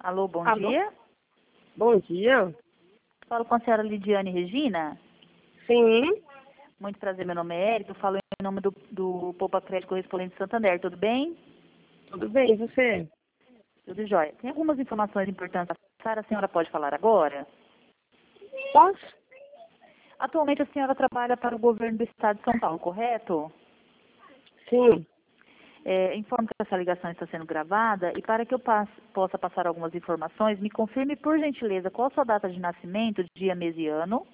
Alô, bom Alô? dia. Bom dia. Falo com a senhora Lidiane Regina. Sim, Muito prazer, meu nome é Érico. Falo em nome do Poupa Crédito Correspondente Santander. Tudo bem? tudo bem, e você? Tudo jóia. Tem algumas informações importantes a passar. A senhora pode falar agora? Posso? Atualmente a senhora trabalha para o governo do estado de São Paulo, correto? Sim, Informo que essa ligação está sendo gravada e para que eu possa passar algumas informações, me confirme, por gentileza, qual a sua data de nascimento, dia, mês e ano.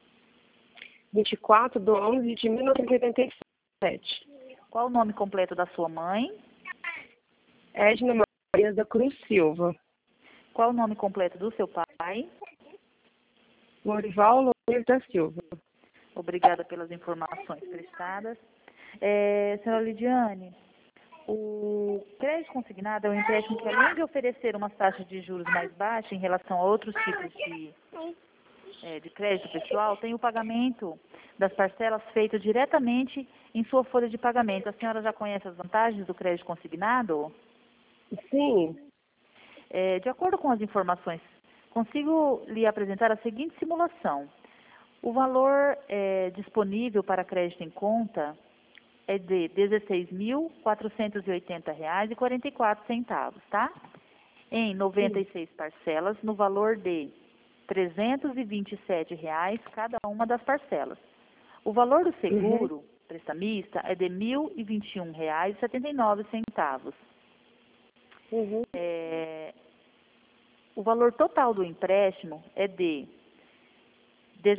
24/11/1987. Qual o nome completo da sua mãe? Edna Maria da Cruz Silva. Qual o nome completo do seu pai? Lorival Loureiro da Silva. Obrigada pelas informações prestadas. Senhora Lidiane, o crédito consignado é um empréstimo que, além de oferecer umas taxas de juros mais baixas em relação a outros tipos de crédito pessoal, tem o pagamento das parcelas feito diretamente em sua folha de pagamento. A senhora já conhece as vantagens do crédito consignado? Sim, De acordo com as informações, consigo lhe apresentar a seguinte simulação. O valor disponível para crédito em conta é de R$ 16.480,44, tá? Em 96 parcelas, no valor de R$ 327 cada uma das parcelas. O valor do seguro prestamista é de R$ 1.021,79. uhum. O valor total do empréstimo é de R$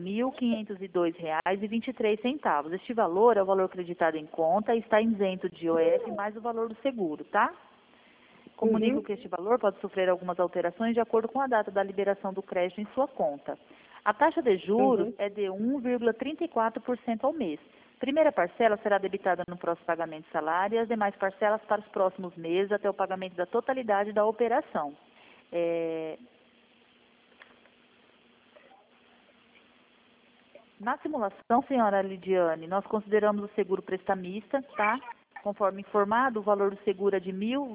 17.502,23. Este valor é o valor acreditado em conta e está isento de IOF mais o valor do seguro, tá? Comunico que este valor pode sofrer algumas alterações de acordo com a data da liberação do crédito em sua conta. A taxa de juros é de 1,34% ao mês. Primeira parcela será debitada no próximo pagamento de salário e as demais parcelas para os próximos meses até o pagamento da totalidade da operação. Na simulação, senhora Lidiane, nós consideramos o seguro prestamista, tá? Conforme informado, o valor do seguro é de R$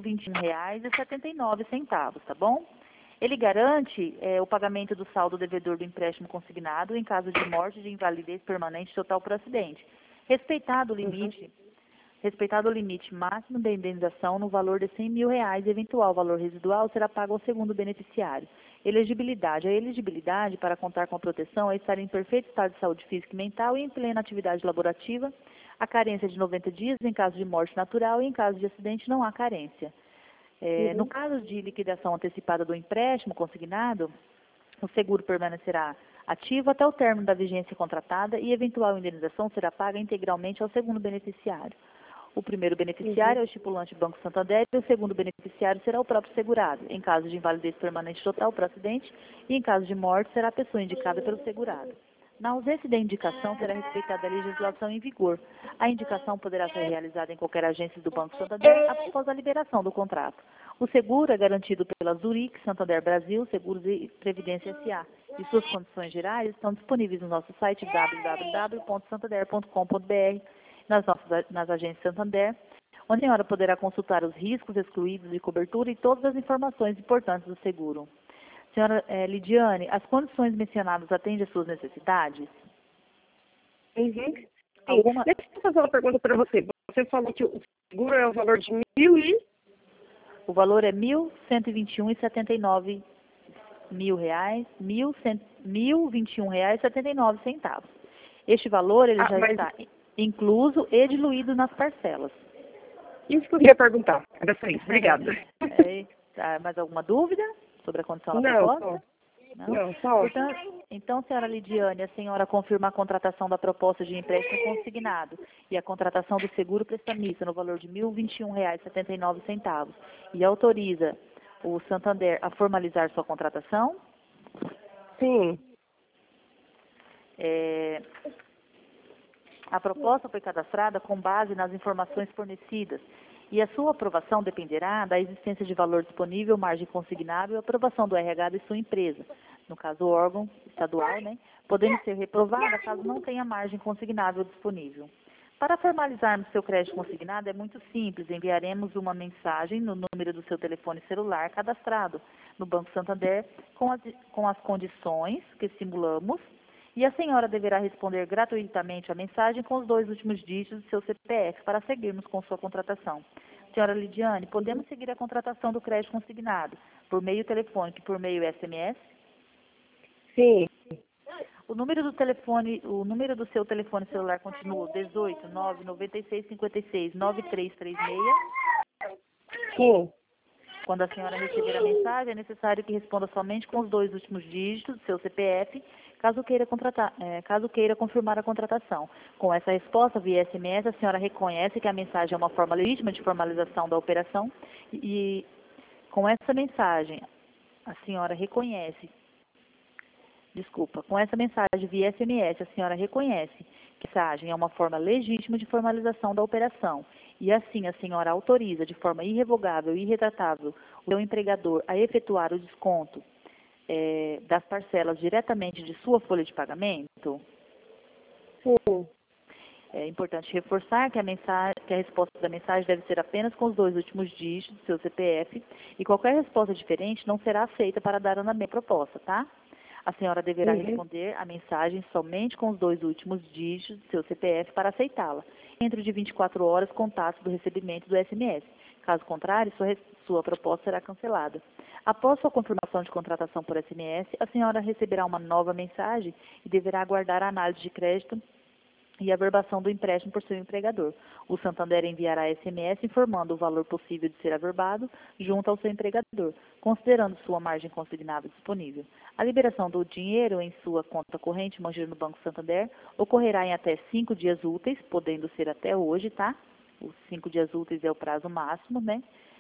1.021,79, tá bom? Ele garante o pagamento do saldo devedor do empréstimo consignado em caso de morte, de invalidez permanente total por acidente. Respeitado o limite máximo da indenização no valor de R$ 100.000, eventual valor residual será pago ao segundo beneficiário. Elegibilidade. A elegibilidade para contar com a proteção é estar em perfeito estado de saúde física e mental e em plena atividade laborativa. A carência de 90 dias em caso de morte natural e em caso de acidente não há carência. No caso de liquidação antecipada do empréstimo consignado, o seguro permanecerá ativo até o término da vigência contratada e eventual indenização será paga integralmente ao segundo beneficiário. O primeiro beneficiário é o estipulante Banco Santander e o segundo beneficiário será o próprio segurado. Em caso de invalidez permanente total por acidente e em caso de morte será a pessoa indicada pelo segurado. Na ausência da indicação, será respeitada a legislação em vigor. A indicação poderá ser realizada em qualquer agência do Banco Santander após a liberação do contrato. O seguro é garantido pela Zurich, Santander Brasil, Seguros e Previdência S.A. E suas condições gerais estão disponíveis no nosso site www.santander.com.br, nas agências Santander, onde a senhora poderá consultar os riscos excluídos de cobertura e todas as informações importantes do seguro. Senhora Lidiane, as condições mencionadas atendem às suas necessidades? Sim. Alguma... Deixa eu fazer uma pergunta para você. Você falou que o seguro é o valor de 1.000 e... O valor é R$ 1.121,79. R$ 1.021,79. Este valor ele já está incluso e diluído nas parcelas. Isso que eu queria perguntar. Era só isso. Obrigada. Mais alguma dúvida sobre a condição da Não, proposta? não, só. Então, senhora Lidiane, a senhora confirma a contratação da proposta de empréstimo consignado e a contratação do seguro prestamista no valor de R$ 1.021,79 e autoriza o Santander a formalizar sua contratação? Sim. A proposta foi cadastrada com base nas informações fornecidas e a sua aprovação dependerá da existência de valor disponível, margem consignável e aprovação do RH de sua empresa, no caso o órgão estadual, né, podendo ser reprovada caso não tenha margem consignável disponível. Para formalizarmos seu crédito consignado é muito simples. Enviaremos uma mensagem no número do seu telefone celular cadastrado no Banco Santander com as condições que simulamos e a senhora deverá responder gratuitamente a mensagem com os 2 últimos dígitos do seu CPF para seguirmos com sua contratação. Senhora Lidiane, podemos seguir a contratação do crédito consignado por meio telefônico e por meio SMS? Sim. O número do seu telefone celular continua 18 996 56 9336. Sim. Quando a senhora receber a mensagem, é necessário que responda somente com os 2 últimos dígitos do seu CPF, caso queira confirmar a contratação. Com essa resposta via SMS, a senhora reconhece que a mensagem é uma forma legítima de formalização da operação e com essa mensagem a senhora reconhece. Com essa mensagem via SMS, a senhora reconhece que a mensagem é uma forma legítima de formalização da operação e assim a senhora autoriza de forma irrevogável e irretratável o seu empregador a efetuar o desconto das parcelas diretamente de sua folha de pagamento? Sim. É importante reforçar que a resposta da mensagem deve ser apenas com os 2 últimos dígitos do seu CPF e qualquer resposta diferente não será aceita para dar andamento à proposta, tá? A senhora deverá responder a mensagem somente com os 2 últimos dígitos do seu CPF para aceitá-la, dentro de 24 horas contato do recebimento do SMS. Caso contrário, sua proposta será cancelada. Após sua confirmação de contratação por SMS, a senhora receberá uma nova mensagem e deverá aguardar a análise de crédito e a averbação do empréstimo por seu empregador. O Santander enviará SMS informando o valor possível de ser averbado junto ao seu empregador, considerando sua margem consignada disponível. A liberação do dinheiro em sua conta corrente mantida no Banco Santander ocorrerá em até 5 dias úteis, podendo ser até hoje, tá? Os 5 dias úteis é o prazo máximo, né?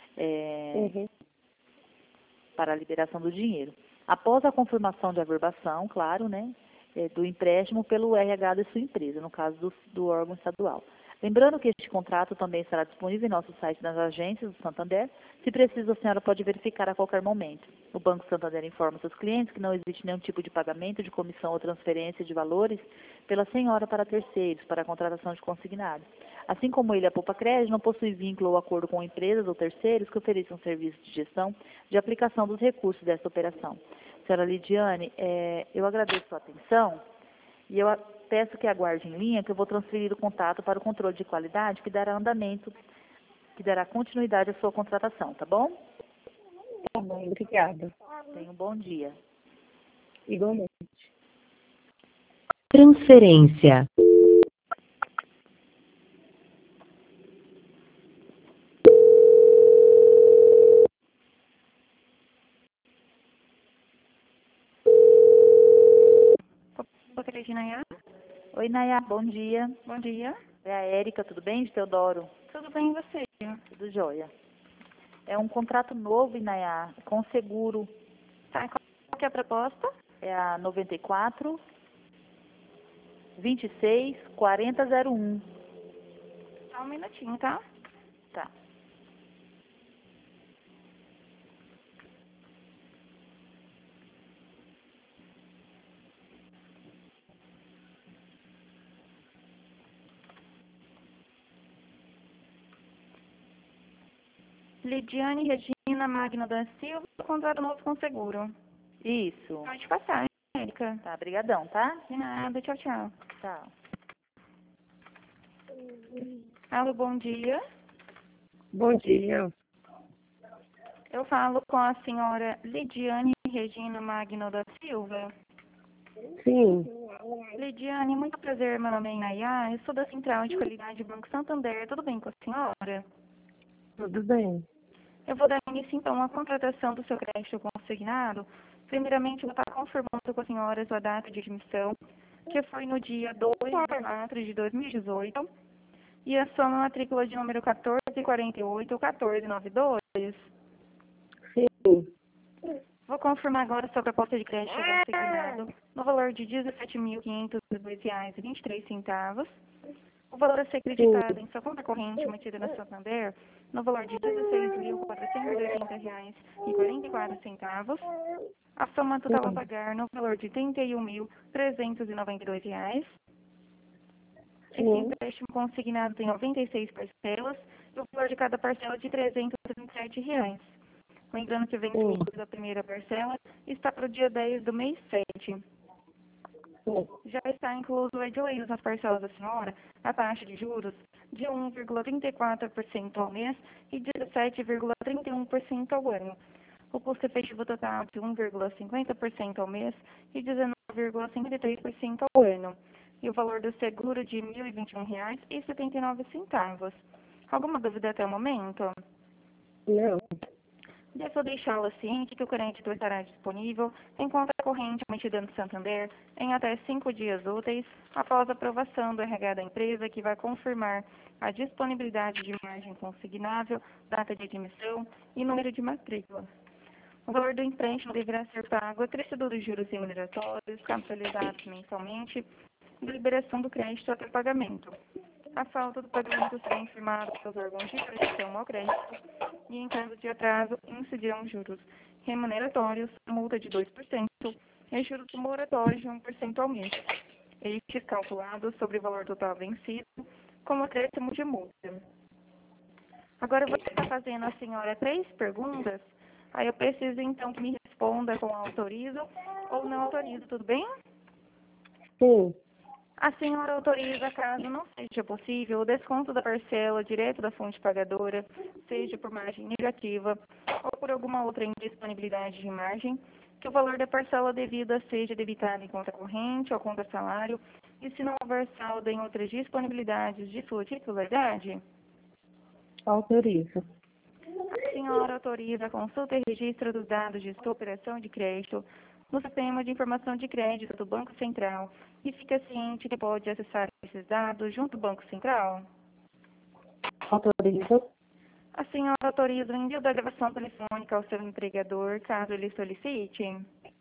Para a liberação do dinheiro. Após a confirmação de averbação, claro, né? Do empréstimo pelo RH da sua empresa, no caso do órgão estadual. Lembrando que este contrato também estará disponível em nosso site nas agências do Santander. Se preciso, a senhora pode verificar a qualquer momento. O Banco Santander informa seus clientes que não existe nenhum tipo de pagamento de comissão ou transferência de valores pela senhora para terceiros, para a contratação de consignado. Assim como ele, a Poupa Crédito, não possui vínculo ou acordo com empresas ou terceiros que ofereçam serviços de gestão de aplicação dos recursos desta operação. Senhora Lidiane, eu agradeço a sua atenção e eu peço que aguarde em linha que eu vou transferir o contato para o controle de qualidade que dará continuidade à sua contratação, tá bom? Tá bom, obrigada. Tenha um bom dia. Igualmente. Transferência. Nayá. Oi, Nayá, bom dia. Bom dia. É a Érica, tudo bem, de Teodoro? Tudo bem e você? Tudo jóia. É um contrato novo, Nayá, com seguro. Tá, qual que é a proposta? É a 94 26 4001. Só um minutinho, tá? Tá. Lidiane Regina Magno da Silva, contrato novo com seguro. Isso. Pode passar, Érica. Tá, brigadão, tá? De nada, tchau, tchau. Tchau. Alô, bom dia. Bom dia. Eu falo com a senhora Lidiane Regina Magno da Silva. Sim. Lidiane, muito prazer, meu nome é Nayá, eu sou da Central de Qualidade do Banco Santander, tudo bem com a senhora? Tudo bem. Eu vou dar início, então, à contratação do seu crédito consignado. Primeiramente, eu vou estar confirmando com a senhora a sua data de admissão, que foi no dia 2/4 de 2018, e a sua matrícula de número 1448-1492. Sim. Vou confirmar agora a sua proposta de crédito consignado no valor de R$ 17.502,23. O valor a ser acreditado em sua conta corrente mantida na Santander no valor de R$ 16.480,44. A soma total a pagar no valor de R$ 31.392. Esse empréstimo consignado tem 96 parcelas e o valor de cada parcela é de R$ 327. Lembrando que o vencimento da primeira parcela está para o dia 10 do mês 7. Já está incluso o EDOI nas parcelas da senhora, a taxa de juros de 1,34% ao mês e 17,31% ao ano. O custo efetivo total de 1,50% ao mês e 19,53% ao ano. E o valor do seguro de R$ 1.021,79. Alguma dúvida até o momento? Não. Devo deixá-la ciente que o crédito estará disponível em conta corrente emitida no Santander em até 5 dias úteis após a aprovação do RH da empresa, que vai confirmar a disponibilidade de margem consignável, data de admissão e número de matrícula. O valor do empréstimo deverá ser pago acrescido dos juros remuneratórios, capitalizados mensalmente, e liberação do crédito até pagamento. A falta do pagamento será informada pelos órgãos de prestação ao crédito e, em caso de atraso, incidirão juros remuneratórios, multa de 2% e juros moratórios de 1% ao mês. Estes calculados sobre o valor total vencido como acréscimo de multa. Agora, você está fazendo a senhora 3 perguntas. Aí eu preciso, então, que me responda com autorizo ou não autorizo, tudo bem? Sim. A senhora autoriza, caso não seja possível, o desconto da parcela direto da fonte pagadora, seja por margem negativa ou por alguma outra indisponibilidade de margem, que o valor da parcela devida seja debitado em conta corrente ou conta salário, e se não houver saldo em outras disponibilidades de sua titularidade? Autorizo. A senhora autoriza a consulta e registro dos dados de sua operação de crédito no sistema de informação de crédito do Banco Central e fica ciente que pode acessar esses dados junto ao Banco Central? Autorizo. A senhora autoriza o envio da gravação telefônica ao seu empregador, caso ele solicite?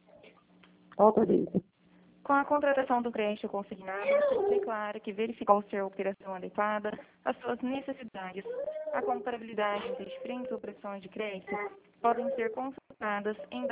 Autorizo. Com a contratação do crédito consignado, você declara que verificou ser a operação adequada às suas necessidades. A comparabilidade entre diferentes operações de crédito podem ser consultadas em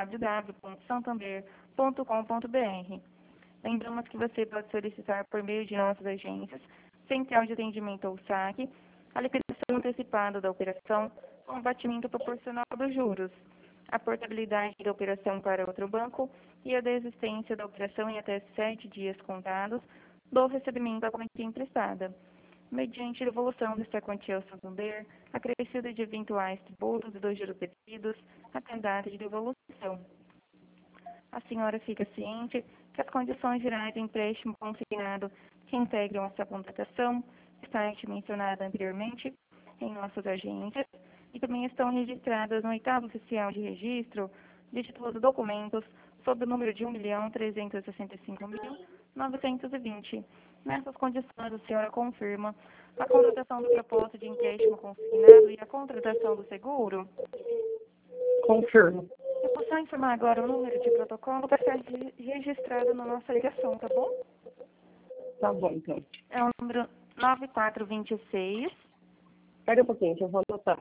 www.santander.com.br. Lembramos que você pode solicitar por meio de nossas agências, Central de Atendimento ou SAC, a liquidação antecipada da operação com abatimento proporcional dos juros, a portabilidade da operação para outro banco e a desistência da operação em até 7 dias contados do recebimento da quantia emprestada, mediante devolução desta quantia ao Santander, acrescida de eventuais tributos e dos juros devidos até a data de devolução. A senhora fica ciente que as condições gerais do empréstimo consignado que integram essa contratação estão mencionadas anteriormente em nossas agências e também estão registradas no 8º oficial de registro de títulos e documentos sob o número de 1.365.920. Nessas condições, a senhora confirma a contratação do propósito de empréstimo consignado e a contratação do seguro? Confirmo. Eu posso informar agora o número de protocolo para ser registrado na nossa ligação, tá bom? Tá bom, então. É o número 9426. Espera um pouquinho, que eu vou anotar.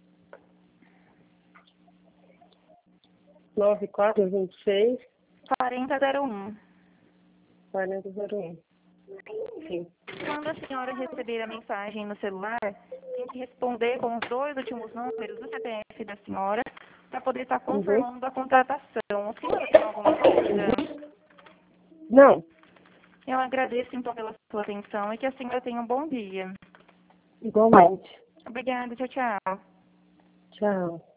9426 4001. 4001. Sim. Quando a senhora receber a mensagem no celular, tem que responder com os 2 últimos números do CPF da senhora para poder estar confirmando a contratação. A senhora tem alguma dúvida? Não. Eu agradeço, então, pela sua atenção e que a senhora tenha um bom dia. Igualmente. Obrigada, tchau, tchau. Tchau.